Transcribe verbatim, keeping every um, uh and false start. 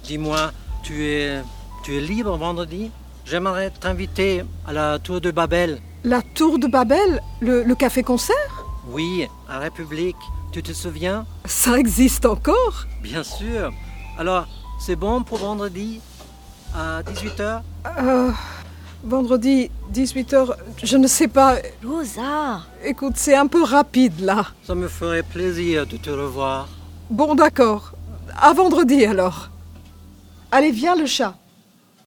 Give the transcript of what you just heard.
Dis-moi, tu es, tu es libre vendredi? J'aimerais t'inviter à la Tour de Babel. La Tour de Babel? Le, le café-concert? Oui, à République. Tu te souviens? Ça existe encore? Bien sûr. Alors, c'est bon pour vendredi à dix-huit heures? Euh, vendredi, dix-huit heures, je ne sais pas. Rosa! Écoute, c'est un peu rapide là. Ça me ferait plaisir de te revoir. Bon, d'accord. À vendredi alors. Allez, viens le chat.